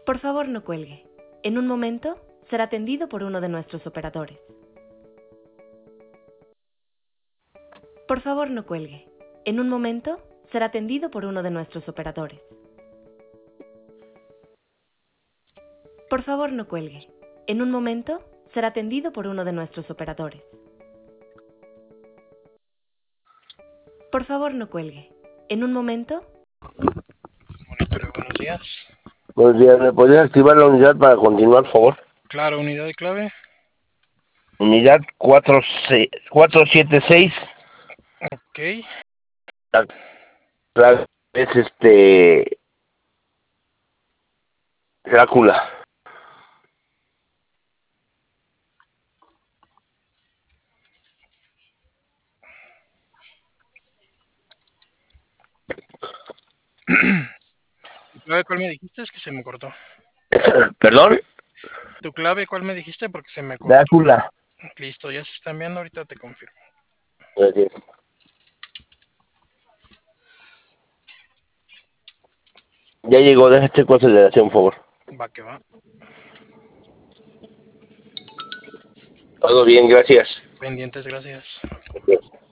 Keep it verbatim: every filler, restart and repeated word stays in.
Por favor, no cuelgue. En un momento será atendido por uno de nuestros operadores. Por favor, no cuelgue. En un momento será atendido por uno de nuestros operadores. Por favor, no cuelgue. En un momento será atendido por uno de nuestros operadores. Por favor, no cuelgue. En un momento... Monitorio, buenos días. Buenos días, ¿me podría activar la unidad para continuar, por favor? Claro, unidad de clave. Unidad cuatro siete seis. Ok. La clave es este... Drácula. ¿Tu clave cuál me dijiste? Es que se me cortó. ¿Perdón? ¿Tu clave cuál me dijiste? Porque se me cortó. Drácula. Listo, ya se está enviando, ahorita te confirmo. Gracias. Ya llegó, deja este consideración, por favor. Va que va. Todo bien, gracias. Pendientes, gracias. Gracias.